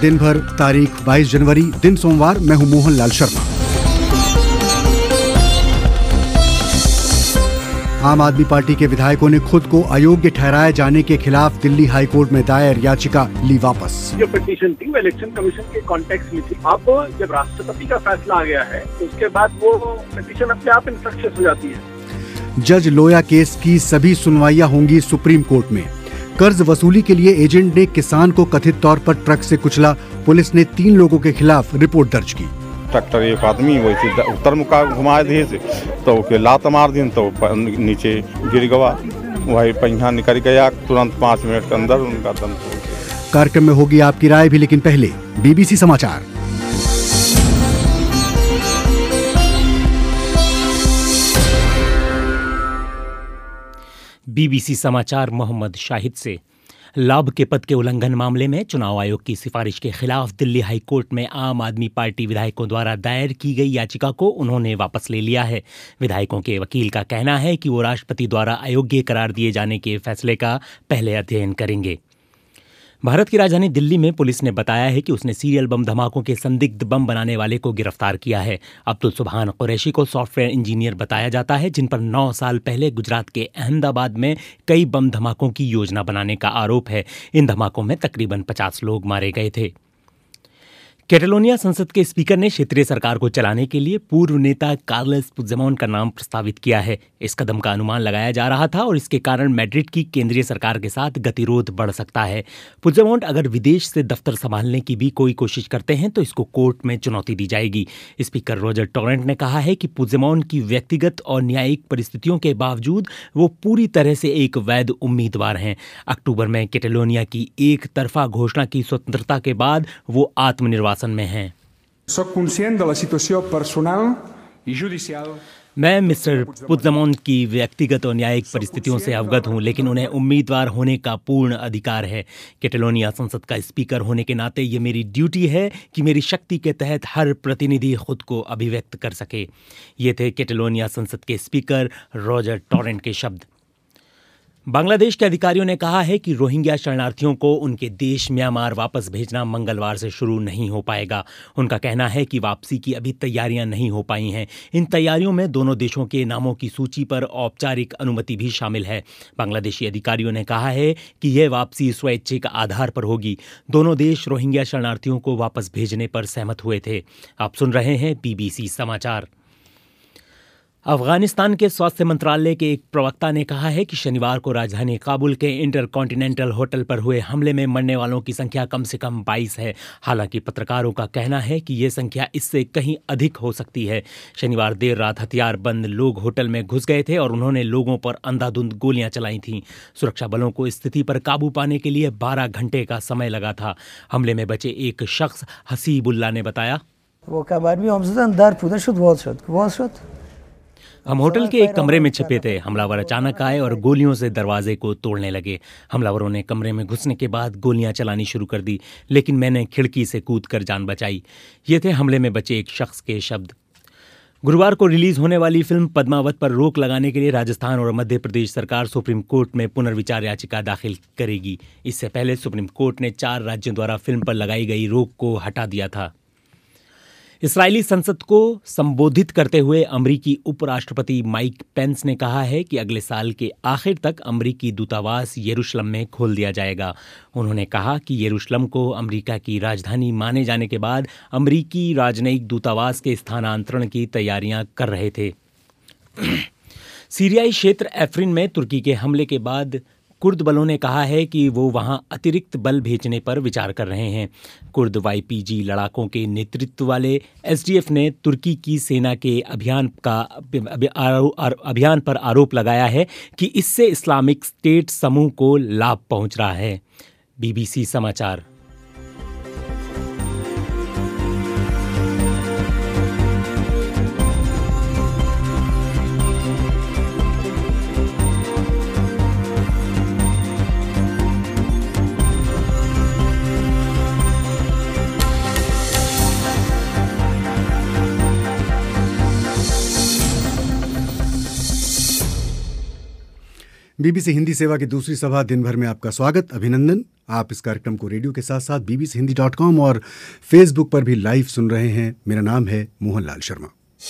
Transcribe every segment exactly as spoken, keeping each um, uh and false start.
दिन भर, तारीख बाईस जनवरी, दिन सोमवार। मैं हूं मोहन लाल शर्मा। आम आदमी पार्टी के विधायकों ने खुद को अयोग्य ठहराए जाने के खिलाफ दिल्ली हाई कोर्ट में दायर याचिका ली वापस। जो पिटीशन थी वो इलेक्शन कमीशन के कॉन्टेक्स्ट में थी। अब जब राष्ट्रपति का फैसला आ गया है तो उसके बाद वो पिटीशन अपने आप इनफ्रक्शस हो जाती है। जज लोया केस की सभी सुनवाइयां होंगी सुप्रीम कोर्ट में। कर्ज वसूली के लिए एजेंट ने किसान को कथित तौर पर ट्रक से कुचला। पुलिस ने तीन लोगों के खिलाफ रिपोर्ट दर्ज की। ट्रैक्टर एक आदमी वैसे उत्तर मुका घुमाए थे से तो के लात मार दिन तो नीचे गिर गया। वही पहिया निकल गया, तुरंत पाँच मिनट के अंदर उनका दम। कार्यक्रम में होगी आपकी राय भी, लेकिन पहले बीबीसी समाचार। बीबीसी समाचार मोहम्मद शाहिद से। लाभ के पद के उल्लंघन मामले में चुनाव आयोग की सिफारिश के खिलाफ दिल्ली हाई कोर्ट में आम आदमी पार्टी विधायकों द्वारा दायर की गई याचिका को उन्होंने वापस ले लिया है। विधायकों के वकील का कहना है कि वो राष्ट्रपति द्वारा अयोग्य करार दिए जाने के फैसले का पहले अध्ययन करेंगे। भारत की राजधानी दिल्ली में पुलिस ने बताया है कि उसने सीरियल बम धमाकों के संदिग्ध बम बनाने वाले को गिरफ्तार किया है। अब्दुल सुभान कुरैशी को सॉफ्टवेयर इंजीनियर बताया जाता है, जिन पर नौ साल पहले गुजरात के अहमदाबाद में कई बम धमाकों की योजना बनाने का आरोप है। इन धमाकों में तकरीबन पचास लोग मारे गए थे। कैटलोनिया संसद के स्पीकर ने क्षेत्रीय सरकार को चलाने के लिए पूर्व नेता कार्लेस पुigdemont का नाम प्रस्तावित किया है। इस कदम का अनुमान लगाया जा रहा था और इसके कारण मैड्रिड की केंद्रीय सरकार के साथ गतिरोध बढ़ सकता है। पुigdemont अगर विदेश से दफ्तर संभालने की भी कोई कोशिश करते हैं तो इसको कोर्ट में चुनौती दी जाएगी। स्पीकर रॉजर टॉरेंट ने कहा है कि पुigdemont की व्यक्तिगत और न्यायिक परिस्थितियों के बावजूद वो पूरी तरह से एक वैध उम्मीदवार हैं। अक्टूबर में कैटलोनिया की एक तरफा घोषणा की स्वतंत्रता के बाद वो आत्मनिर्वासन में हैं। मैं मिस्टर पुigdemont की व्यक्तिगत और न्यायिक परिस्थितियों से अवगत हूं, लेकिन उन्हें उम्मीदवार होने का पूर्ण अधिकार है। कैटलोनिया संसद का स्पीकर होने के नाते ये मेरी ड्यूटी है कि मेरी शक्ति के तहत हर प्रतिनिधि खुद को अभिव्यक्त कर सके। ये थे कैटलोनिया संसद के स्पीकर रॉजर टॉरेंट के शब्द। बांग्लादेश के अधिकारियों ने कहा है कि रोहिंग्या शरणार्थियों को उनके देश म्यांमार वापस भेजना मंगलवार से शुरू नहीं हो पाएगा। उनका कहना है कि वापसी की अभी तैयारियां नहीं हो पाई हैं। इन तैयारियों में दोनों देशों के नामों की सूची पर औपचारिक अनुमति भी शामिल है। बांग्लादेशी अधिकारियों ने कहा है कि यह वापसी स्वैच्छिक आधार पर होगी। दोनों देश रोहिंग्या शरणार्थियों को वापस भेजने पर सहमत हुए थे। आप सुन रहे हैं बीबीसी समाचार। अफगानिस्तान के स्वास्थ्य मंत्रालय के एक प्रवक्ता ने कहा है कि शनिवार को राजधानी काबुल के इंटरकॉन्टिनेंटल होटल पर हुए हमले में मरने वालों की संख्या कम से कम बाईस है। हालांकि पत्रकारों का कहना है कि यह संख्या इससे कहीं अधिक हो सकती है। शनिवार देर रात हथियारबंद लोग होटल में घुस गए थे और उन्होंने लोगों पर अंधाधुंध गोलियां चलाई थीं। सुरक्षा बलों को स्थिति पर काबू पाने के लिए बारह घंटे का समय लगा था। हमले में बचे एक शख्स हसीबुल्ला ने बताया, हम होटल के एक कमरे में छिपे थे। हमलावर अचानक आए और गोलियों से दरवाजे को तोड़ने लगे। हमलावरों ने कमरे में घुसने के बाद गोलियां चलानी शुरू कर दी, लेकिन मैंने खिड़की से कूदकर जान बचाई। ये थे हमले में बचे एक शख्स के शब्द। गुरुवार को रिलीज होने वाली फिल्म पद्मावत पर रोक लगाने के लिए राजस्थान और मध्य प्रदेश सरकार सुप्रीम कोर्ट में पुनर्विचार याचिका दाखिल करेगी। इससे पहले सुप्रीम कोर्ट ने चार राज्यों द्वारा फिल्म पर लगाई गई रोक को हटा दिया था। इस्राएली संसद को संबोधित करते हुए अमरीकी उपराष्ट्रपति माइक पेंस ने कहा है कि अगले साल के आखिर तक अमरीकी दूतावास यरूशलेम में खोल दिया जाएगा। उन्होंने कहा कि यरूशलेम को अमरीका की राजधानी माने जाने के बाद अमरीकी राजनयिक दूतावास के स्थानांतरण की तैयारियां कर रहे थे। सीरियाई क्षेत्र एफ्रिन में तुर्की के हमले के बाद कुर्द बलों ने कहा है कि वो वहां अतिरिक्त बल भेजने पर विचार कर रहे हैं। कुर्द वाईपीजी लड़ाकों के नेतृत्व वाले एसडीएफ ने तुर्की की सेना के अभियान का अभियान पर आरोप लगाया है कि इससे इस्लामिक स्टेट समूह को लाभ पहुंच रहा है। बीबीसी समाचार। बीबीसी हिंदी सेवा की दूसरी सभा दिन भर में आपका स्वागत, अभिनंदन। आप इस कार्यक्रम को रेडियो के साथ साथ बीबीसी हिंदी डॉट कॉम और फेसबुक पर भी लाइव सुन रहे हैं। मेरा नाम है मोहनलाल शर्मा।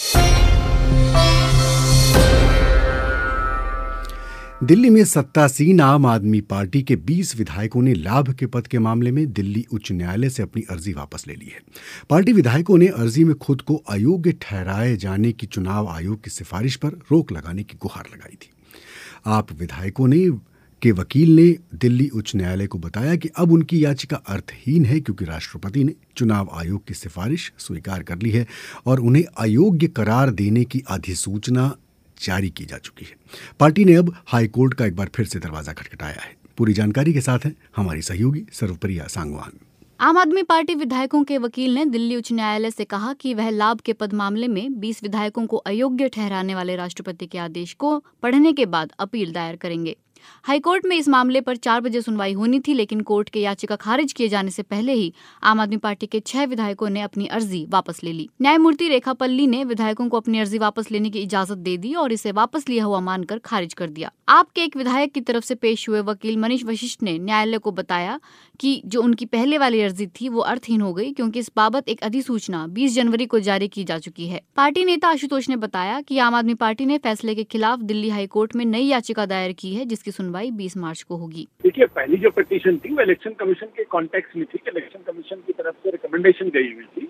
दिल्ली में सत्तासीन आम आदमी पार्टी के बीस विधायकों ने लाभ के पद के मामले में दिल्ली उच्च न्यायालय से अपनी अर्जी वापस ले ली है। पार्टी विधायकों ने अर्जी में खुद को अयोग्य ठहराए जाने की चुनाव आयोग की सिफारिश पर रोक लगाने की गुहार लगाई थी। आप विधायकों ने के वकील ने दिल्ली उच्च न्यायालय को बताया कि अब उनकी याचिका अर्थहीन है क्योंकि राष्ट्रपति ने चुनाव आयोग की सिफारिश स्वीकार कर ली है और उन्हें अयोग्य करार देने की अधिसूचना जारी की जा चुकी है। पार्टी ने अब हाईकोर्ट का एक बार फिर से दरवाजा खटखटाया है। पूरी जानकारी के साथ है हमारी सहयोगी सर्वप्रिया सांगवान। आम आदमी पार्टी विधायकों के वकील ने दिल्ली उच्च न्यायालय से कहा कि वह लाभ के पद मामले में बीस विधायकों को अयोग्य ठहराने वाले राष्ट्रपति के आदेश को पढ़ने के बाद अपील दायर करेंगे। हाईकोर्ट में इस मामले पर चार बजे सुनवाई होनी थी, लेकिन कोर्ट के याचिका खारिज किए जाने से पहले ही आम आदमी पार्टी के छह विधायकों ने अपनी अर्जी वापस ले ली। न्यायमूर्ति रेखा पल्ली ने विधायकों को अपनी अर्जी वापस लेने की इजाजत दे दी और इसे वापस लिया हुआ मानकर खारिज कर दिया। आपके एक विधायक की तरफ से पेश हुए वकील मनीष वशिष्ठ ने न्यायालय को बताया कि जो उनकी पहले वाली अर्जी थी वो अर्थहीन हो गई क्योंकि इस बाबत एक अधिसूचना बीस जनवरी को जारी की जा चुकी है। पार्टी नेता आशुतोष ने बताया कि आम आदमी पार्टी ने फैसले के खिलाफ दिल्ली हाईकोर्ट में नई याचिका दायर की है, जिसकी सुनवाई बीस मार्च को होगी। देखिए, पहली जो पिटीशन थी वो इलेक्शन कमीशन के कॉन्टेक्स्ट में थी, इलेक्शन कमीशन की तरफ से रिकमेंडेशन गई हुई थी।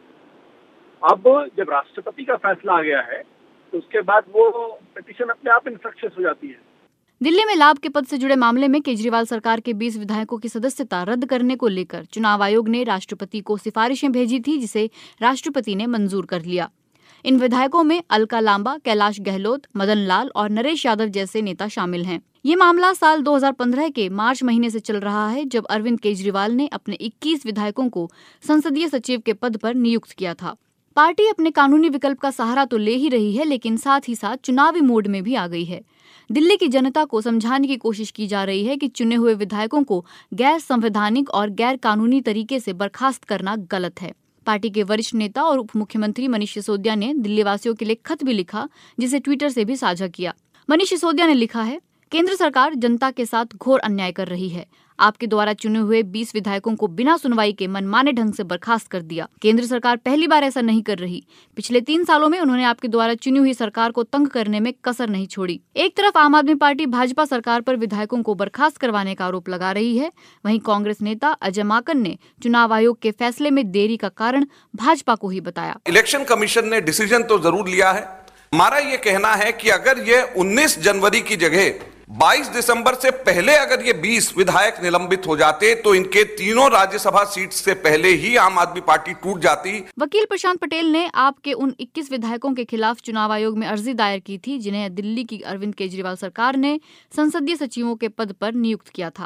अब जब राष्ट्रपति का फैसला आ गया है तो उसके बाद वो पिटीशन अपने आप इनफ्रक्शस हो जाती है। दिल्ली में लाभ के पद से जुड़े मामले में केजरीवाल सरकार के बीस विधायकों की सदस्यता रद्द करने को लेकर चुनाव आयोग ने राष्ट्रपति को सिफारिशें भेजी थी, जिसे राष्ट्रपति ने मंजूर कर लिया। इन विधायकों में अलका लांबा, कैलाश गहलोत, मदन लाल और नरेश यादव जैसे नेता शामिल हैं। ये मामला साल दो हज़ार पंद्रह के मार्च महीने से चल रहा है, जब अरविंद केजरीवाल ने अपने इक्कीस विधायकों को संसदीय सचिव के पद पर नियुक्त किया था। पार्टी अपने कानूनी विकल्प का सहारा तो ले ही रही है, लेकिन साथ ही साथ चुनावी मोड में भी आ गई है। दिल्ली की जनता को समझाने की कोशिश की जा रही है कि चुने हुए विधायकों को गैर संवैधानिक और गैर कानूनी तरीके से बर्खास्त करना गलत है। पार्टी के वरिष्ठ नेता और उप मुख्यमंत्री मनीष सिसोदिया ने दिल्ली वासियों के लिए खत भी लिखा, जिसे ट्विटर से भी साझा किया। मनीष सिसोदिया ने लिखा है, केंद्र सरकार जनता के साथ घोर अन्याय कर रही है। आपके द्वारा चुने हुए बीस विधायकों को बिना सुनवाई के मनमाने ढंग से बर्खास्त कर दिया। केंद्र सरकार पहली बार ऐसा नहीं कर रही। पिछले तीन सालों में उन्होंने आपके द्वारा चुनी हुई सरकार को तंग करने में कसर नहीं छोड़ी। एक तरफ आम आदमी पार्टी भाजपा सरकार पर विधायकों को बर्खास्त करवाने का आरोप लगा रही है, वहीं कांग्रेस नेता अजय माकन ने चुनाव आयोग के फैसले में देरी का कारण भाजपा को ही बताया। इलेक्शन कमीशन ने डिसीजन तो जरूर लिया है। हमारा ये कहना है कि अगर ये उन्नीस जनवरी की जगह बाईस दिसंबर से पहले अगर ये बीस विधायक निलंबित हो जाते तो इनके तीनों राज्यसभा सीट से पहले ही आम आदमी पार्टी टूट जाती। वकील प्रशांत पटेल ने आपके उन इक्कीस विधायकों के खिलाफ चुनाव आयोग में अर्जी दायर की थी, जिन्हें दिल्ली की अरविंद केजरीवाल सरकार ने संसदीय सचिवों के पद पर नियुक्त किया था।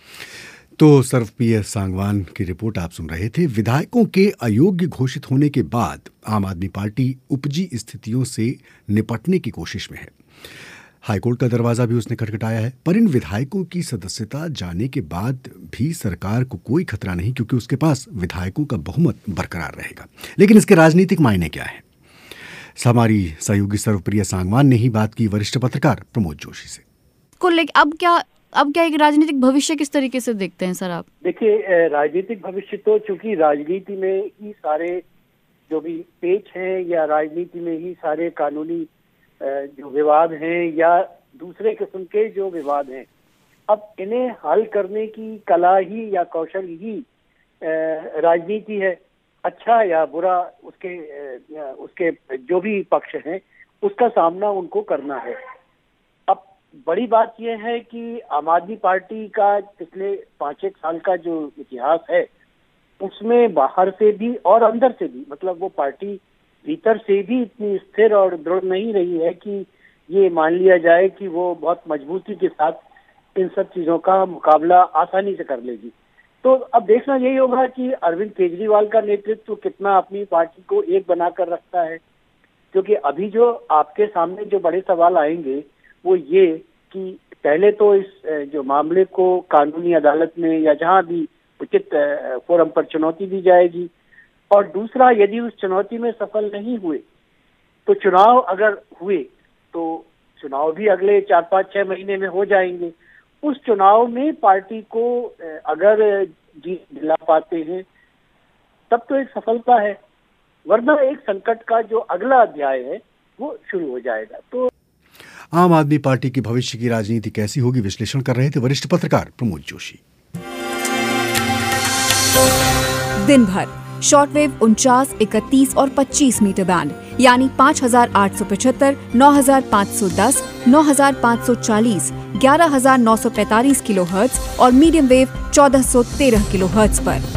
तो सर्वप्रिया सांगवान की रिपोर्ट आप सुन रहे थे। विधायकों के अयोग्य घोषित होने के बाद आम आदमी पार्टी उपजी स्थितियों से निपटने की कोशिश में है। हाईकोर्ट का दरवाजा भी उसने खटखटाया है, पर इन विधायकों की सदस्यता जाने के बाद भी सरकार को कोई खतरा नहीं, क्योंकि उसके पास विधायकों का बहुमत बरकरार रहेगा। लेकिन इसके राजनीतिक मायने क्या है? हमारी सहयोगी सर्वप्रिया सांगवान ने ही बात की वरिष्ठ पत्रकार प्रमोद जोशी से। को लेकिन अब क्या अब क्या एक राजनीतिक भविष्य किस तरीके से देखते हैं सर आप? देखिए, राजनीतिक भविष्य तो चूंकि राजनीति में ही सारे जो भी पेच हैं या राजनीति में ही सारे कानूनी जो विवाद हैं या दूसरे किस्म के जो विवाद हैं, अब इन्हें हल करने की कला ही या कौशल ही राजनीति है। अच्छा या बुरा उसके उसके जो भी पक्ष हैं उसका सामना उनको करना है। अब बड़ी बात यह है कि आम आदमी पार्टी का पिछले पाँच एक साल का जो इतिहास है उसमें बाहर से भी और अंदर से भी, मतलब वो पार्टी भीतर से भी इतनी स्थिर और दृढ़ नहीं रही है कि ये मान लिया जाए कि वो बहुत मजबूती के साथ इन सब चीजों का मुकाबला आसानी से कर लेगी। तो अब देखना यही होगा कि अरविंद केजरीवाल का नेतृत्व कितना अपनी पार्टी को एक बनाकर रखता है, क्योंकि अभी जो आपके सामने जो बड़े सवाल आएंगे वो ये कि पहले तो इस जो मामले को कानूनी अदालत में या जहां भी उचित फोरम पर चुनौती दी जाएगी, और दूसरा यदि उस चुनौती में सफल नहीं हुए तो चुनाव अगर हुए तो चुनाव भी अगले चार पाँच छह महीने में हो जाएंगे, उस चुनाव में पार्टी को अगर जीत दिला पाते हैं तब तो एक सफलता है, वरना एक संकट का जो अगला अध्याय है वो शुरू हो जाएगा। तो आम आदमी पार्टी की भविष्य की राजनीति कैसी होगी, विश्लेषण कर रहे थे वरिष्ठ पत्रकार प्रमोद जोशी। दिन भर शॉर्टवेव उनचास, इकतीस और पच्चीस मीटर बैंड यानी पाँच हजार आठ सौ पचहत्तर, नौ हजार पाँच सौ दस, नौ हजार पाँच सौ चालीस, ग्यारह हजार नौ सौ पैंतालीस किलोहर्ट्ज और मीडियम वेव चौदह सौ तेरह किलोहर्ट्ज पर।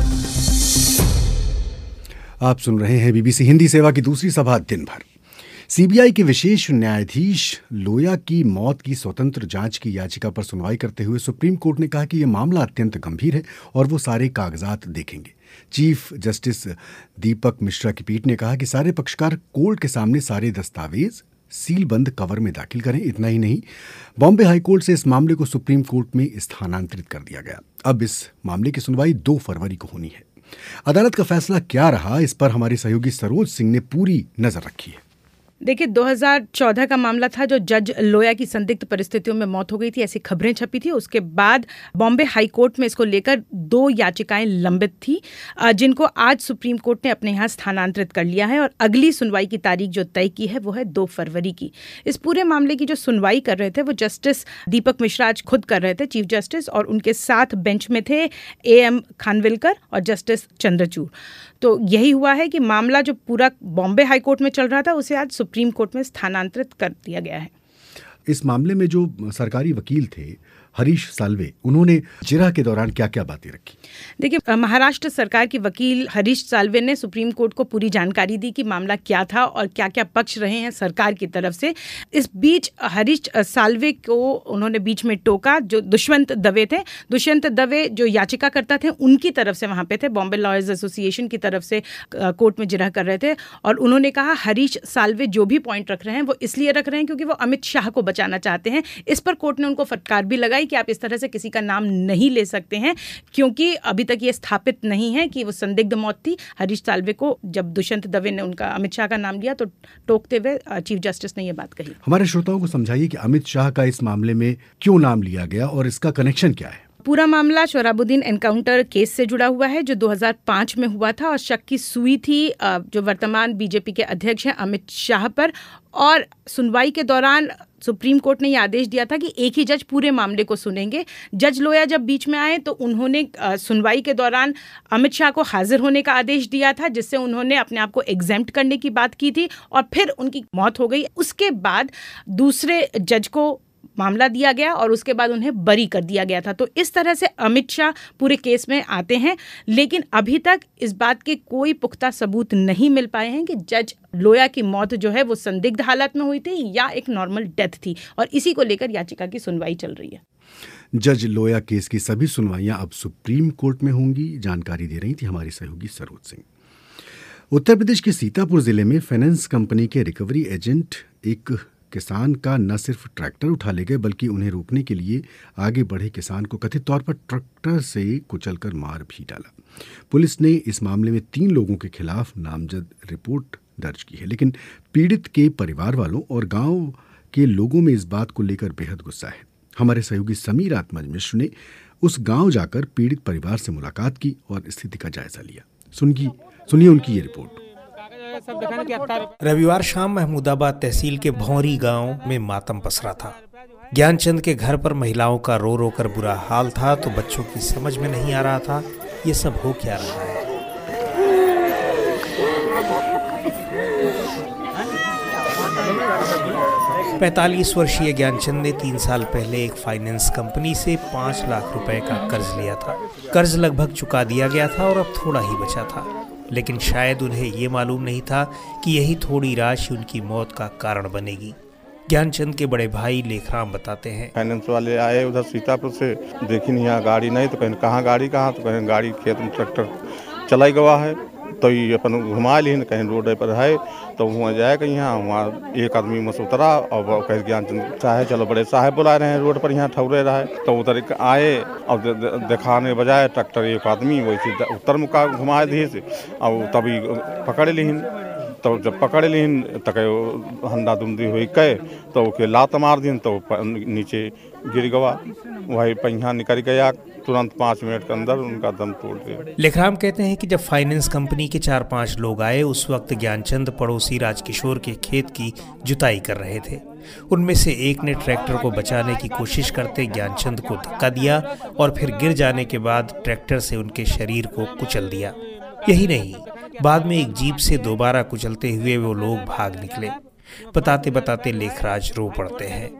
आप सुन रहे हैं बीबीसी हिंदी सेवा की दूसरी सभा दिन भर। सीबीआई के विशेष न्यायाधीश लोया की मौत की स्वतंत्र जांच की याचिका पर सुनवाई करते हुए सुप्रीम कोर्ट ने कहा कि यह मामला अत्यंत गंभीर है और वो सारे कागजात देखेंगे। चीफ जस्टिस दीपक मिश्रा की पीठ ने कहा कि सारे पक्षकार कोर्ट के सामने सारे दस्तावेज सीलबंद कवर में दाखिल करें। इतना ही नहीं, बॉम्बे हाईकोर्ट से इस मामले को सुप्रीम कोर्ट में स्थानांतरित कर दिया गया। अब इस मामले की सुनवाई दो फरवरी को होनी है। अदालत का फैसला क्या रहा, इस पर हमारी सहयोगी सरोज सिंह ने पूरी नजर रखी है। देखिए, दो हज़ार चौदह का मामला था जो जज लोया की संदिग्ध परिस्थितियों में मौत हो गई थी, ऐसी खबरें छपी थी। उसके बाद बॉम्बे हाई कोर्ट में इसको लेकर दो याचिकाएं लंबित थी, जिनको आज सुप्रीम कोर्ट ने अपने यहाँ स्थानांतरित कर लिया है और अगली सुनवाई की तारीख जो तय की है वो है दो फरवरी की। इस पूरे मामले की जो सुनवाई कर रहे थे वो जस्टिस दीपक मिश्रा आज खुद कर रहे थे, चीफ जस्टिस, और उनके साथ बेंच में थे ए एम खानविलकर और जस्टिस चंद्रचूड़। तो यही हुआ है कि मामला जो पूरा बॉम्बे हाई कोर्ट में चल रहा था उसे आज सुप्रीम कोर्ट में स्थानांतरित कर दिया गया है। इस मामले में जो सरकारी वकील थे हरीश साल्वे, उन्होंने जिरह के दौरान क्या क्या बातें रखी? देखिए, महाराष्ट्र सरकार के वकील हरीश साल्वे ने सुप्रीम कोर्ट को पूरी जानकारी दी कि मामला क्या था और क्या क्या पक्ष रहे हैं सरकार की तरफ से। इस बीच हरीश साल्वे को उन्होंने बीच में टोका। जो दुष्यंत दवे थे, दुष्यंत दवे जो याचिकाकर्ता थे, उनकी तरफ से वहाँ पे थे, बॉम्बे लॉयर्स एसोसिएशन की तरफ से कोर्ट में जिरह कर रहे थे। और उन्होंने कहा हरीश साल्वे जो भी पॉइंट रख रहे हैं वो इसलिए रख रहे हैं क्योंकि वो अमित शाह को बचाना चाहते हैं। इस पर कोर्ट ने उनको फटकार भी लगाई कि आप इस तरह से किसी का नाम नहीं ले सकते हैं, क्योंकि अभी तक ये स्थापित नहीं है कि वो संदिग्ध मौत थी। हरीश साल्वे को जब दुष्यंत दवे ने उनका अमित शाह का नाम लिया तो टोकते हुए चीफ जस्टिस ने ये बात कही। हमारे श्रोताओं को समझाइए कि अमित शाह का इस मामले में क्यों नाम लिया गया और इसका कनेक्शन क्या है। पूरा मामला सोहराबुद्दीन एनकाउंटर केस से जुड़ा हुआ है जो दो हज़ार पाँच में हुआ था और शक की सुई थी जो वर्तमान बीजेपी के अध्यक्ष हैं अमित शाह पर। और सुनवाई के दौरान सुप्रीम कोर्ट ने यह आदेश दिया था कि एक ही जज पूरे मामले को सुनेंगे। जज लोया जब बीच में आए तो उन्होंने सुनवाई के दौरान अमित शाह को हाजिर होने का आदेश दिया था, जिससे उन्होंने अपने आप को एग्जेम्प्ट करने की बात की थी और फिर उनकी मौत हो गई। उसके बाद दूसरे जज को मामला दिया गया और उसके बाद उन्हें बरी कर दिया गया था। तो इस तरह से अमित शाह पूरे केस में आते हैं, लेकिन अभी तक इस बात के कोई पुख्ता सबूत नहीं मिल पाए हैं कि जज लोया की मौत जो है वो संदिग्ध हालत में हुई थी या एक नॉर्मल डेथ थी, और इसी को लेकर याचिका की सुनवाई चल रही है। जज लोया केस की सभी सुनवाइयां अब सुप्रीम कोर्ट में होंगी, जानकारी दे रही थी हमारी सहयोगी सरोज सिंह। उत्तर प्रदेश के सीतापुर जिले में फाइनेंस कंपनी के रिकवरी एजेंट एक किसान का न सिर्फ ट्रैक्टर उठा ले गए बल्कि उन्हें रोकने के लिए आगे बढ़े किसान को कथित तौर पर ट्रैक्टर से कुचलकर मार भी डाला। पुलिस ने इस मामले में तीन लोगों के खिलाफ नामजद रिपोर्ट दर्ज की है, लेकिन पीड़ित के परिवार वालों और गांव के लोगों में इस बात को लेकर बेहद गुस्सा है। हमारे सहयोगी समीर आत्मज मिश्र ने उस गांव जाकर पीड़ित परिवार से मुलाकात की और स्थिति का जायजा लिया। सुनिए सुनिए उनकी ये रिपोर्ट। रविवार शाम महमूदाबाद तहसील के भौरी गांव में मातम पसरा था। ज्ञानचंद के घर पर महिलाओं का रो रो कर बुरा हाल था, तो बच्चों की समझ में नहीं आ रहा था ये सब हो क्या रहा है। पैंतालीस वर्षीय ज्ञानचंद ने तीन साल पहले एक फाइनेंस कंपनी से पाँच लाख रुपए का कर्ज लिया था। कर्ज लगभग चुका दिया गया था और अब थोड़ा ही बचा था, लेकिन शायद उन्हें ये मालूम नहीं था कि यही थोड़ी राशि उनकी मौत का कारण बनेगी। ज्ञानचंद के बड़े भाई लेखराम बताते हैं, फाइनेंस वाले आए उधर सीतापुर से, देखी नहीं यहाँ गाड़ी नहीं, तो कहीं कहाँ गाड़ी कहाँ, तो कहीं गाड़ी खेत में ट्रैक्टर चलाई गवा है, तो ये अपन घुमा ली, कहीं रोड पर है, तो वहाँ जाएगा यहाँ, वहाँ एक आदमी में से उतरा और कहीं ज्ञानचंद साहब चलो बड़े साहब बुला रहे हैं रोड पर, यहाँ ठहरे रहे, तो उधर आए और दिखाने बजाय ट्रैक्टर एक आदमी वैसे उत्तर मुका घुमा दी से और तभी पकड़ ली तो जब पकड़ लीन तो हंडा दुमदी हुई कहे तो ओके लात मार दिन तो नीचे गिर गवा, वही पहिया निकल गया, तुरंत पाँच मिनट के अंदर उनका दम तोड़ दिया। लेखराम कहते हैं कि जब फाइनेंस कंपनी के चार पांच लोग आए उस वक्त ज्ञानचंद पड़ोसी राजकिशोर के खेत की जुताई कर रहे थे। उनमें से एक ने ट्रैक्टर को बचाने की कोशिश करते ज्ञानचंद को धक्का दिया और फिर गिर जाने के बाद ट्रैक्टर से उनके शरीर को कुचल दिया। यही नहीं, बाद में एक जीप से दोबारा कुचलते हुए वो लोग भाग निकले। बताते बताते लेखराज रो पड़ते हैं।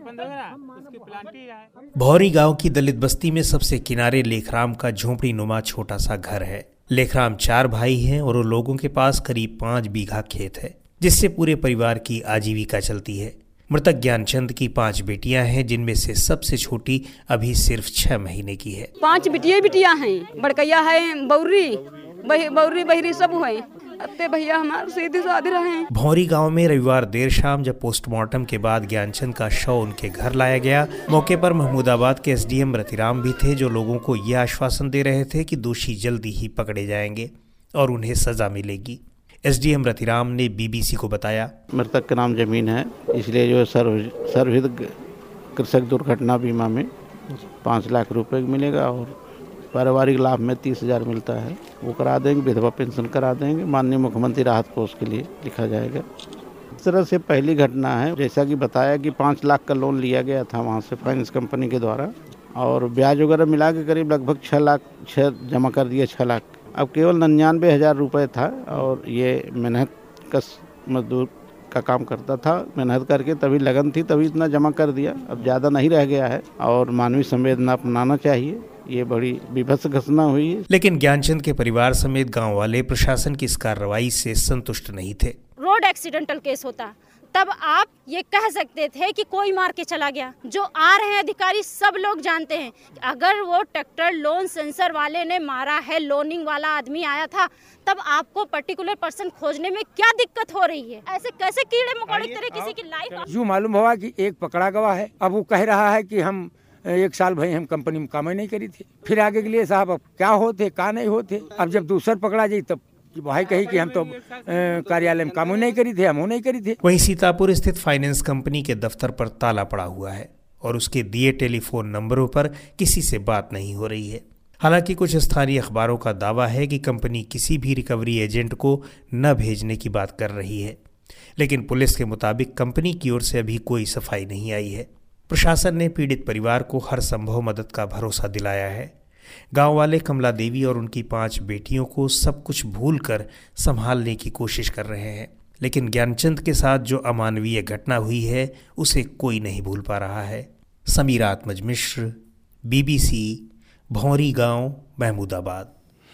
भौरी गांव की दलित बस्ती में सबसे किनारे लेखराम का झोंपड़ी नुमा छोटा सा घर है। लेखराम चार भाई हैं और उन लोगों के पास करीब पाँच बीघा खेत है, जिससे पूरे परिवार की आजीविका चलती है। मृतक ज्ञानचंद की पांच बेटियां हैं, जिनमें से सबसे छोटी अभी सिर्फ छह महीने की है। पांच बिटिया बिटिया हैं, बड़कैया है, बौरी बौरी बहरी सब है, अत्ते भैया हमारे सीधे साधे रहे। भौरी गांव में रविवार देर शाम जब पोस्टमार्टम के बाद ज्ञानचंद का शव उनके घर लाया गया, मौके पर महमूदाबाद के एसडीएम रतिराम भी थे, जो लोगों को यह आश्वासन दे रहे थे कि दोषी जल्दी ही पकड़े जाएंगे और उन्हें सजा मिलेगी। एसडीएम रतिराम ने बीबीसी को बताया, मृतक का नाम जमीन है, इसलिए जो सर्व सर्वहित कृषक दुर्घटना बीमा में पाँच लाख रुपए मिलेगा और पारिवारिक लाभ में तीस हजार मिलता है, वो करा देंगे। विधवा पेंशन करा देंगे। माननीय मुख्यमंत्री राहत कोष के लिए लिखा जाएगा। इस तरह से पहली घटना है। जैसा कि बताया कि पाँच लाख का लोन लिया गया था वहाँ से फाइनेंस कंपनी के द्वारा और ब्याज वगैरह मिला के करीब लगभग छः लाख छः जमा कर दिए छः लाख अब केवल निन्यानवे हज़ार रुपये था और ये मेहनत का मजदूर का काम करता था। मेहनत करके तभी लगन थी, तभी इतना जमा कर दिया। अब ज़्यादा नहीं रह गया है और मानवीय संवेदना अपनाना चाहिए। ये बड़ी विभत्स घटना हुई है। लेकिन ज्ञानचंद के परिवार समेत गांव वाले प्रशासन की इस कार्रवाई से संतुष्ट नहीं थे। रोड एक्सीडेंटल केस होता तब आप ये कह सकते थे कि कोई मार के चला गया। जो आ रहे हैं अधिकारी सब लोग जानते हैं, अगर वो ट्रैक्टर लोन सेंसर वाले ने मारा है, लोनिंग वाला आदमी आया था, तब आपको पर्टिकुलर पर्सन खोजने में क्या दिक्कत हो रही है? ऐसे कैसे कीड़े मकोड़े की तरह किसी की लाइफ। यूँ मालूम हुआ कि एक पकड़ा गया है, अब वो कह रहा है कि हम एक साल भाई हम कंपनी में काम ही नहीं करी थी। फिर आगे के लिए साहब अब क्या होते क्या नहीं होते। अब जब दूसरा पकड़ा जाए तब भाई कही कि हम तो कार्यालय में काम नहीं करी थे, हम नहीं करी थे। वहीं सीतापुर स्थित फाइनेंस कंपनी के दफ्तर पर ताला पड़ा हुआ है और उसके दिए टेलीफोन नंबरों पर किसी से बात नहीं हो रही है। हालांकि कुछ स्थानीय अखबारों का दावा है कि कंपनी किसी भी रिकवरी एजेंट को न भेजने की बात कर रही है, लेकिन पुलिस के मुताबिक कंपनी की ओर से अभी कोई सफाई नहीं आई है। प्रशासन ने पीड़ित परिवार को हर संभव मदद का भरोसा दिलाया है। गांव वाले कमला देवी और उनकी पांच बेटियों को सब कुछ भूलकर संभालने की कोशिश कर रहे हैं, लेकिन ज्ञानचंद के साथ जो अमानवीय घटना हुई है उसे कोई नहीं भूल पा रहा है। समीर आत्मज मिश्र, बीबीसी, भौरी गांव, महमूदाबाद।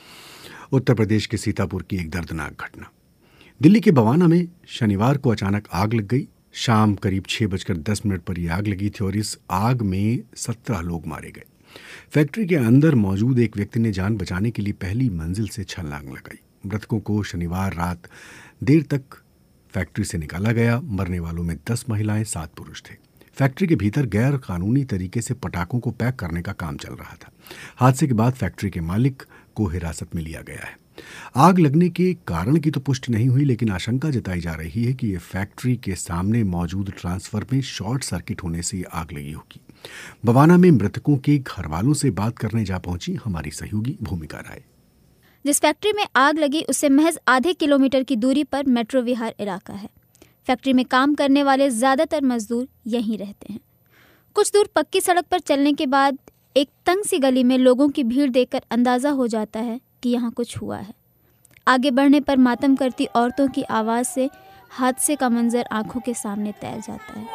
उत्तर प्रदेश के सीतापुर की एक दर्दनाक घटना। दिल्ली के बवाना में शनिवार को अचानक आग लग गई। शाम करीब छह बजकर दस मिनट पर यह आग लगी थी और इस आग में सत्रह लोग मारे गए। फैक्ट्री के अंदर मौजूद एक व्यक्ति ने जान बचाने के लिए पहली मंजिल से छलांग लगाई। मृतकों को शनिवार रात देर तक फैक्ट्री से निकाला गया। मरने वालों में दस महिलाएं, सात पुरुष थे। फैक्ट्री के भीतर गैर कानूनी तरीके से पटाखों को पैक करने का काम चल रहा था। हादसे के बाद फैक्ट्री के मालिक को हिरासत में लिया गया है। आग लगने के कारण की तो पुष्टि नहीं हुई, लेकिन आशंका जताई जा रही है कि यह फैक्ट्री के सामने मौजूद ट्रांसफर में शॉर्ट सर्किट होने से आग लगी होगी। बवाना में मृतकों के घर वालों से बात करने जा पहुंची हमारी सहयोगी भूमिका राय। जिस फैक्ट्री में आग लगी उससे महज आधे किलोमीटर की दूरी पर मेट्रो विहार इलाका है। फैक्ट्री में काम करने वाले ज्यादातर मजदूर यहीं रहते हैं। कुछ दूर पक्की सड़क पर चलने के बाद एक तंग सी गली में लोगों की भीड़ देखकर अंदाजा हो जाता है कि यहाँ कुछ हुआ है। आगे बढ़ने पर मातम करती औरतों की आवाज़ से हादसे का मंजर आंखों के सामने तैर जाता है।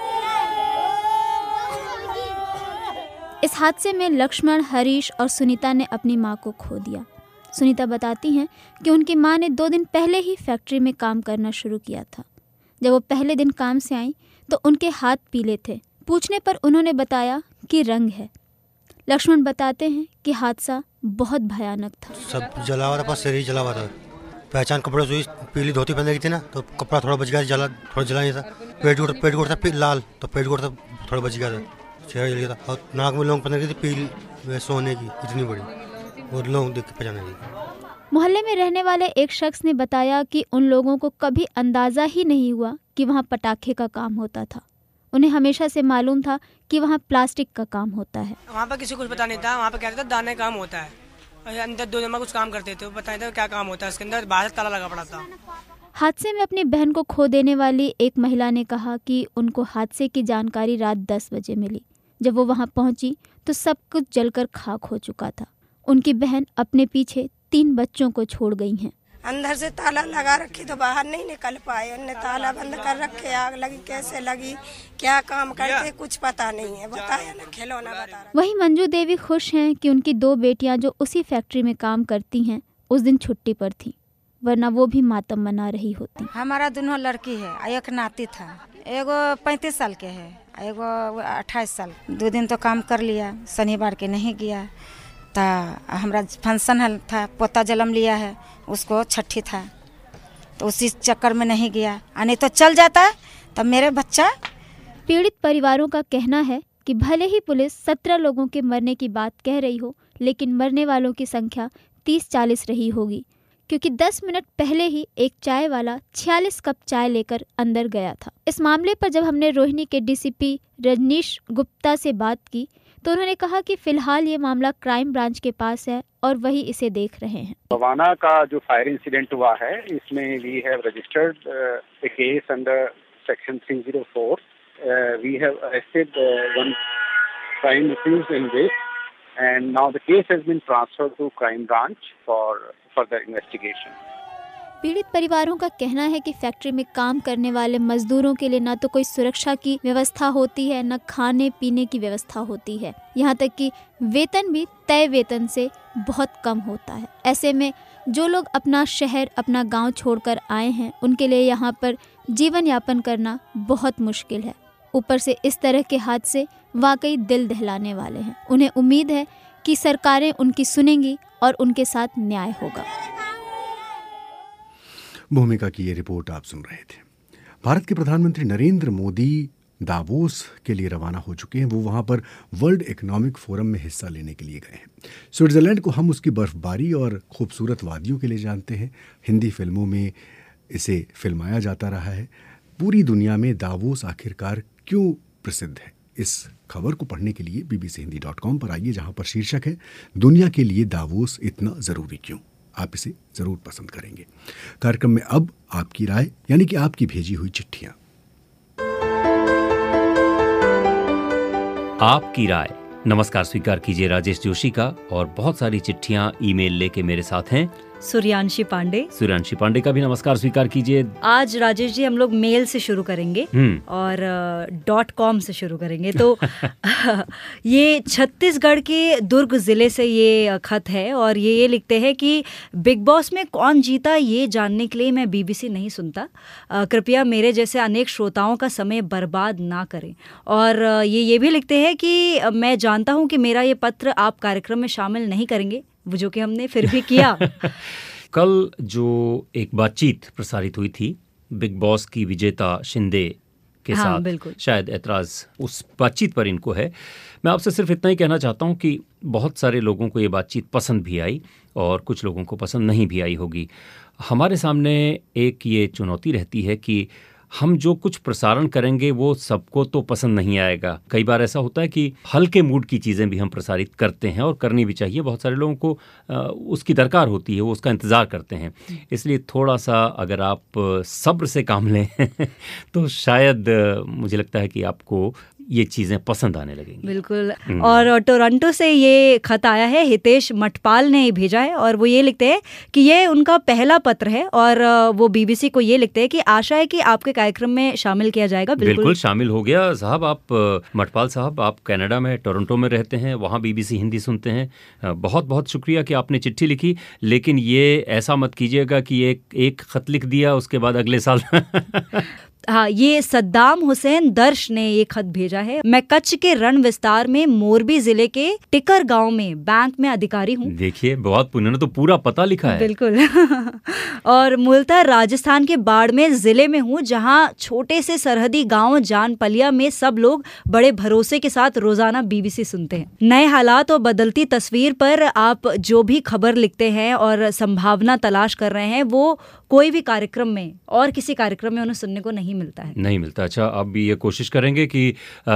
इस हादसे में लक्ष्मण, हरीश और सुनीता ने अपनी मां को खो दिया। सुनीता बताती हैं कि उनकी मां ने दो दिन पहले ही फैक्ट्री में काम करना शुरू किया था। जब वो पहले दिन काम से आई तो उनके हाथ पीले थे। पूछने पर उन्होंने बताया कि रंग है। लक्ष्मण बताते हैं कि हादसा बहुत भयानक था। सब जला हुआ था, शरीर जला हुआ था। पहचान कपड़े से पीली धोती पहन की थी ना, तो कपड़ा थोड़ा बच गया, जला थोड़ा जला नहीं था। पेट गोट पेट गोट था लाल, तो पेट गोट था थोड़ा बच गया था, चेहरा जल गया था। और नाक में लौंग पहन की थी पीली सोने की इतनी बड़ी, और लौंग देख के पहचाना गई। मोहल्ले में रहने वाले एक शख्स ने बताया कि उन लोगों को कभी अंदाज़ा ही नहीं हुआ कि वहाँ पटाखे का काम होता था। उन्हें हमेशा से मालूम था कि वहाँ प्लास्टिक का काम होता है। वहाँ पर किसी को कुछ पता नहीं था, वहाँ पर कहते थे दाने काम होता है और अंदर दो जमा कुछ काम करते थे, वो पता नहीं था क्या काम होता है, उसके अंदर बाहर ताला लगा पड़ा था। हादसे में अपनी बहन को खो देने वाली एक महिला ने कहा कि उनको हादसे की जानकारी रात दस बजे मिली। जब वो वहाँ पहुँची तो सब कुछ जलकर खाक हो चुका था। उनकी बहन अपने पीछे तीन बच्चों को छोड़ गई हैं। अंदर से ताला लगा रखी तो बाहर नहीं निकल पाए, उन्हें ताला बंद कर रखे। आग लगी कैसे लगी, क्या काम करते, कुछ पता नहीं है। बताया ना, खिलौना बता रहा। वहीं मंजू देवी खुश हैं कि उनकी दो बेटियां जो उसी फैक्ट्री में काम करती हैं उस दिन छुट्टी पर थी, वरना वो भी मातम मना रही होती। हमारा दोनों लड़की है, एक नाती था, एगो पैंतीस साल के है, एगो अट्ठाईस साल। दो दिन तो काम कर लिया, शनिवार के नहीं गया था। हमारा फंक्शन था, पोता जन्म लिया है, उसको छठी था, तो उसी चक्कर में नहीं गया। नहीं तो चल जाता तब मेरे बच्चा। पीड़ित परिवारों का कहना है कि भले ही पुलिस सत्रह लोगों के मरने की बात कह रही हो, लेकिन मरने वालों की संख्या तीस चालीस रही होगी, क्योंकि दस मिनट पहले ही एक चाय वाला छियालीस कप चाय लेकर अंदर गया था। इस मामले पर जब हमने रोहिणी के डीसीपी रजनीश गुप्ता से बात की तो उन्होंने कहा कि फिलहाल ये मामला क्राइम ब्रांच के पास है और वही इसे देख रहे हैं। बवाना का जो फायर इंसिडेंट हुआ है, इसमें we have registered a case under section three zero four. We have arrested one crime accused in this and now the case has been transferred to crime branch for further investigation. पीड़ित परिवारों का कहना है कि factory में काम करने वाले मजदूरों के लिए न तो कोई सुरक्षा की व्यवस्था होती है, न खाने पीने की व्यवस्था होती है। यहाँ तक कि वेतन भी तय वेतन से बहुत कम होता है। ऐसे में जो लोग अपना शहर, अपना गांव छोड़कर आए हैं, उनके लिए यहाँ पर जीवन यापन करना बहुत मुश्किल है। ऊपर से इस तरह के हादसे वाकई दिल दहलाने वाले हैं। उन्हें उम्मीद है कि सरकारें उनकी सुनेंगी और उनके साथ न्याय होगा। भूमिका की ये रिपोर्ट आप सुन रहे थे। भारत के प्रधानमंत्री नरेंद्र मोदी दावोस के लिए रवाना हो चुके हैं। वो वहाँ पर वर्ल्ड इकोनॉमिक फोरम में हिस्सा लेने के लिए गए हैं। स्विट्ज़रलैंड को हम उसकी बर्फबारी और खूबसूरत वादियों के लिए जानते हैं। हिंदी फिल्मों में इसे फिल्माया जाता रहा है। पूरी दुनिया में दावोस आखिरकार क्यों प्रसिद्ध है, इस खबर को पढ़ने के लिए B B C Hindi dot com पर आइए, जहाँ पर शीर्षक है दुनिया के लिए दावोस इतना ज़रूरी क्यों। आप इसे ज़रूर पसंद करेंगे। कार्यक्रम में अब आपकी राय, यानी कि आपकी भेजी हुई चिट्ठियां। आपकी राय। नमस्कार, स्वीकार कीजिए राजेश जोशी का। और बहुत सारी चिट्ठियां ईमेल लेके मेरे साथ हैं सूर्यांशी पांडे। सूर्यांशी पांडे का भी नमस्कार स्वीकार कीजिए। आज राजेश जी हम लोग मेल से शुरू करेंगे और डॉट कॉम से शुरू करेंगे। तो ये छत्तीसगढ़ के दुर्ग जिले से ये खत है और ये ये लिखते हैं कि बिग बॉस में कौन जीता ये जानने के लिए मैं बीबीसी नहीं सुनता। कृपया मेरे जैसे अनेक श्रोताओं का समय बर्बाद ना करें। और ये ये भी लिखते हैं कि मैं जानता हूँ कि मेरा ये पत्र आप कार्यक्रम में शामिल नहीं करेंगे, वो जो कि हमने फिर भी किया। कल जो एक बातचीत प्रसारित हुई थी बिग बॉस की विजेता शिंदे के हाँ, साथ, बिल्कुल। शायद एतराज़ उस बातचीत पर इनको है। मैं आपसे सिर्फ इतना ही कहना चाहता हूँ कि बहुत सारे लोगों को ये बातचीत पसंद भी आई और कुछ लोगों को पसंद नहीं भी आई होगी। हमारे सामने एक ये चुनौती रहती है कि हम जो कुछ प्रसारण करेंगे वो सबको तो पसंद नहीं आएगा। कई बार ऐसा होता है कि हल्के मूड की चीज़ें भी हम प्रसारित करते हैं और करनी भी चाहिए। बहुत सारे लोगों को आ, उसकी दरकार होती है, वो उसका इंतज़ार करते हैं। इसलिए थोड़ा सा अगर आप सब्र से काम लें तो शायद मुझे लगता है कि आपको ये चीज़ें पसंद आने लगेंगी। बिल्कुल। और टोरंटो से ये खत आया है, हितेश मटपाल ने भेजा है और वो ये लिखते हैं कि ये उनका पहला पत्र है और वो बीबीसी को ये लिखते हैं कि आशा है कि आपके कार्यक्रम में शामिल किया जाएगा। बिल्कुल, बिल्कुल शामिल हो गया साहब। आप मटपाल साहब, आप कनाडा में टोरंटो में रहते हैं, वहाँ बीबीसी हिंदी सुनते हैं। बहुत बहुत शुक्रिया कि आपने चिट्ठी लिखी, लेकिन ये ऐसा मत कीजिएगा कि एक एक खत लिख दिया उसके बाद अगले साल हाँ, ये सद्दाम हुसैन दर्श ने ये खत भेजा है। मैं कच्छ के रण विस्तार में मोरबी जिले के टिकर गांव में बैंक में अधिकारी हूँ। देखिए बहुत पुण्य, तो पूरा पता लिखा है। बिल्कुल। और मूलतः राजस्थान के बाड़मेर जिले में हूँ, जहाँ छोटे से सरहदी गांव जानपलिया में सब लोग बड़े भरोसे के साथ रोजाना बीबीसी सुनते हैं। नए हालात और बदलती तस्वीर पर आप जो भी खबर लिखते हैं और संभावना तलाश कर रहे हैं, वो कोई भी कार्यक्रम में और किसी कार्यक्रम में उन्हें सुनने को नहीं मिलता है। नहीं मिलता। अच्छा, अब ये कोशिश करेंगे कि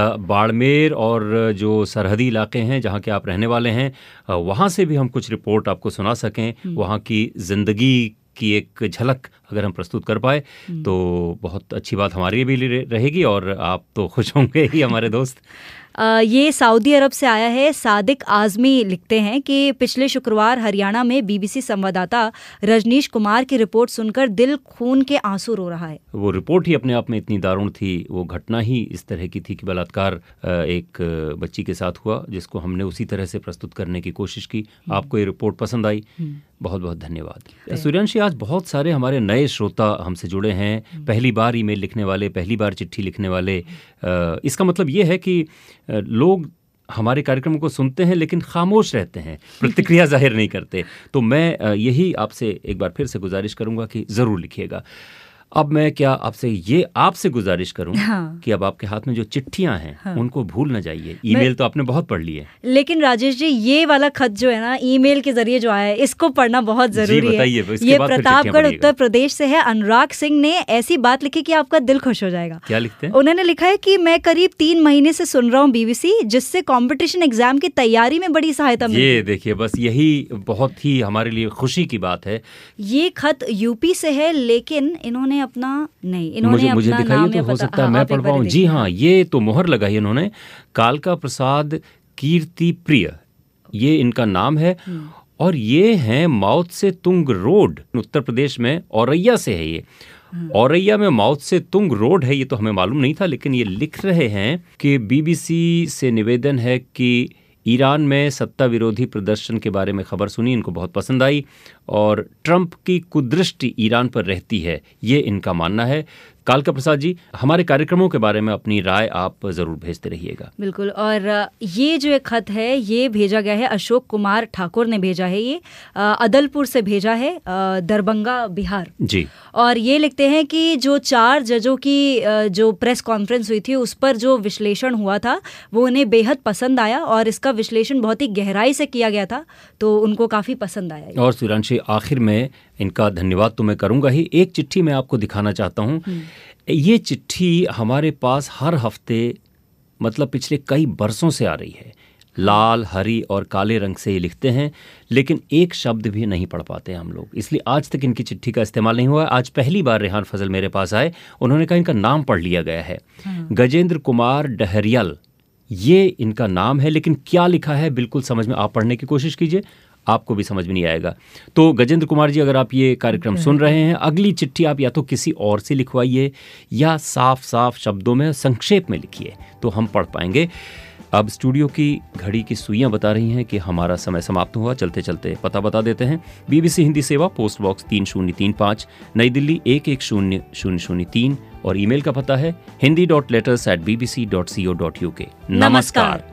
बाड़मेर और जो सरहदी इलाके हैं जहाँ के आप रहने वाले हैं, वहाँ से भी हम कुछ रिपोर्ट आपको सुना सकें, वहाँ की ज़िंदगी की एक झलक अगर हम प्रस्तुत कर पाए तो बहुत अच्छी बात हमारी भी रहेगी और आप तो खुश होंगे ही हमारे दोस्त। आ, ये सऊदी अरब से आया है। सादिक आजमी लिखते हैं कि पिछले शुक्रवार हरियाणा में बीबीसी संवाददाता रजनीश कुमार की रिपोर्ट सुनकर दिल खून के आंसू रो रहा है। वो रिपोर्ट ही अपने आप में इतनी दारुण थी, वो घटना ही इस तरह की थी कि बलात्कार एक बच्ची के साथ हुआ, जिसको हमने उसी तरह से प्रस्तुत करने की कोशिश की। आपको ये रिपोर्ट पसंद आई, बहुत बहुत धन्यवाद। सूर्यांशी, आज बहुत सारे हमारे नए श्रोता हमसे जुड़े हैं, पहली बार ईमेल लिखने वाले, पहली बार चिट्ठी लिखने वाले। इसका मतलब ये है कि लोग हमारे कार्यक्रम को सुनते हैं लेकिन खामोश रहते हैं, प्रतिक्रिया जाहिर नहीं करते। तो मैं यही आपसे एक बार फिर से गुजारिश करूंगा कि ज़रूर लिखिएगा। अब मैं क्या आपसे ये आपसे गुजारिश करूं हाँ। कि अब आपके हाथ में जो चिट्ठियां हैं हाँ। उनको भूल न जाइए। ईमेल तो आपने बहुत पढ़ ली है, लेकिन राजेश जी ये वाला खत जो है ना ईमेल के जरिए जो आया है, इसको पढ़ना बहुत जरूरी है। ये प्रतापगढ़ उत्तर प्रदेश से है। अनुराग सिंह ने ऐसी बात लिखी कि आपका दिल खुश हो जाएगा। क्या लिखते हैं? उन्होंने लिखा है कि मैं करीब तीन महीने से सुन रहा हूँ बीबीसी, जिससे कॉम्पिटिशन एग्जाम की तैयारी में बड़ी सहायता मिली। ये देखिए, बस यही बहुत ही हमारे लिए खुशी की बात है। ये खत यूपी से है, लेकिन इन्होंने अपना नहीं मुझे मुझे दिखाइए तो हो सकता है मैं पढ़ पाऊँ। जी हाँ, ये तो मोहर लगाई इन्होंने, कालका प्रसाद कीर्ति प्रिय, ये इनका नाम है। और ये हैं माउथ से तुंग रोड, उत्तर प्रदेश में औरैया से है। ये औरैया में माउथ से तुंग रोड है, ये तो हमें मालूम नहीं था। लेकिन ये लिख रहे हैं कि बीबीसी से निवेदन है कि ईरान में सत्ता विरोधी प्रदर्शन के बारे में खबर सुनी, इनको बहुत पसंद आई और ट्रंप की कुदृष्टि ईरान पर रहती है, ये इनका मानना है। कालका प्रसाद जी, हमारे कार्यक्रमों के बारे में अपनी राय आप ज़रूर भेजते रहिएगा। बिल्कुल। और ये जो एक खत है ये भेजा गया है, अशोक कुमार ठाकुर ने भेजा है। ये अदलपुर से भेजा है, दरभंगा बिहार जी। और ये लिखते हैं कि जो चार जजों की जो प्रेस कॉन्फ्रेंस हुई थी उस पर जो विश्लेषण हुआ था वो उन्हें बेहद पसंद आया और इसका विश्लेषण बहुत ही गहराई से किया गया था, तो उनको काफ़ी पसंद आया। और सूर्यांशी, आखिर में इनका धन्यवाद तो मैं करूंगा ही, एक चिट्ठी मैं आपको दिखाना चाहता हूं। ये चिट्ठी हमारे पास हर हफ्ते मतलब पिछले कई बरसों से आ रही है। लाल, हरी और काले रंग से ये लिखते हैं, लेकिन एक शब्द भी नहीं पढ़ पाते हम लोग, इसलिए आज तक इनकी चिट्ठी का इस्तेमाल नहीं हुआ। आज पहली बार रेहान फजल मेरे पास आए, उन्होंने कहा इनका नाम पढ़ लिया गया है। गजेंद्र कुमार डहरियल ये इनका नाम है, लेकिन क्या लिखा है बिल्कुल समझ में, आप पढ़ने की कोशिश कीजिए, आपको भी समझ में नहीं आएगा। तो गजेंद्र कुमार जी, अगर आप ये कार्यक्रम सुन रहे हैं, अगली चिट्ठी आप या तो किसी और से लिखवाइए या साफ साफ शब्दों में संक्षेप में लिखिए, तो हम पढ़ पाएंगे। अब स्टूडियो की घड़ी की सुइयां बता रही हैं कि हमारा समय समाप्त हुआ। चलते चलते पता बता देते हैं। बीबीसी हिंदी सेवा, पोस्ट बॉक्स तीन शून्य तीन पाँच, नई दिल्ली एक एक शून्य शून्य शून्य तीन, और ईमेल का पता है Hindi dot letters at B B C dot C O dot U K. नमस्कार।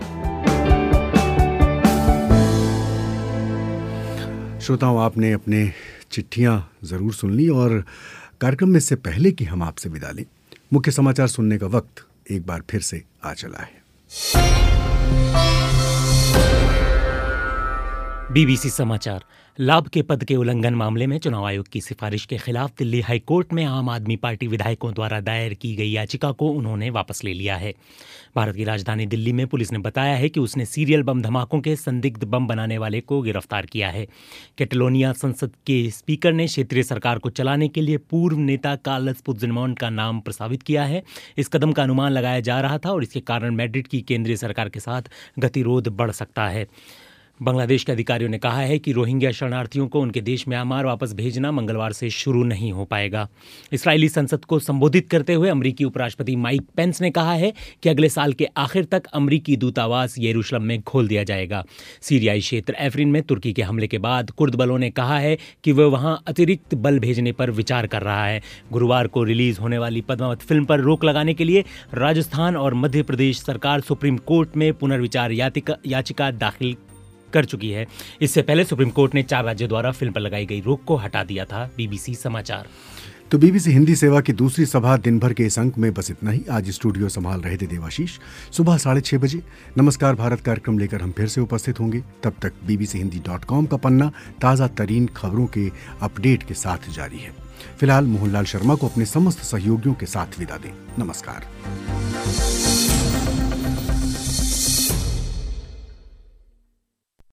श्रोताओं, आपने अपने चिट्ठियां ज़रूर सुन ली और कार्यक्रम में इससे पहले कि हम आपसे विदा लें, मुख्य समाचार सुनने का वक्त एक बार फिर से आ चला है। बीबीसी समाचार। लाभ के पद के उल्लंघन मामले में चुनाव आयोग की सिफारिश के खिलाफ दिल्ली हाई कोर्ट में आम आदमी पार्टी विधायकों द्वारा दायर की गई याचिका को उन्होंने वापस ले लिया है। भारत की राजधानी दिल्ली में पुलिस ने बताया है कि उसने सीरियल बम धमाकों के संदिग्ध बम बनाने वाले को गिरफ्तार किया है। कैटलोनिया संसद के स्पीकर ने क्षेत्रीय सरकार को चलाने के लिए पूर्व नेता कार्लस पुigdemont का नाम प्रस्तावित किया है। इस कदम का अनुमान लगाया जा रहा था और इसके कारण मैड्रिड की केंद्रीय सरकार के साथ गतिरोध बढ़ सकता है। बांग्लादेश के अधिकारियों ने कहा है कि रोहिंग्या शरणार्थियों को उनके देश म्यांमार वापस भेजना मंगलवार से शुरू नहीं हो पाएगा। इस्राएली संसद को संबोधित करते हुए अमेरिकी उपराष्ट्रपति माइक पेंस ने कहा है कि अगले साल के आखिर तक अमेरिकी दूतावास यरूशलेम में खोल दिया जाएगा। सीरियाई क्षेत्र एफरिन में तुर्की के हमले के बाद कुर्द बलों ने कहा है कि वह वहां अतिरिक्त बल भेजने पर विचार कर रहा है। गुरुवार को रिलीज होने वाली पद्मावत फिल्म पर रोक लगाने के लिए राजस्थान और मध्य प्रदेश सरकार सुप्रीम कोर्ट में पुनर्विचार याचिका दाखिल कर चुकी है। इससे पहले सुप्रीम कोर्ट ने चार राज्यों द्वारा फिल्म पर लगाई गई रोक को हटा दिया था। बीबीसी समाचार। तो बीबीसी हिंदी सेवा की दूसरी सभा दिन भर के इस अंक में बस इतना ही। आज स्टूडियो संभाल रहे थे देवाशीष। सुबह साढ़े छह बजे नमस्कार भारत कार्यक्रम लेकर हम फिर से उपस्थित होंगे। तब तक बीबीसी हिंदी डॉट कॉम का पन्ना ताज़ा तरीन खबरों के अपडेट के साथ जारी है। फिलहाल मोहनलाल शर्मा को अपने समस्त सहयोगियों के साथ विदा दें। नमस्कार।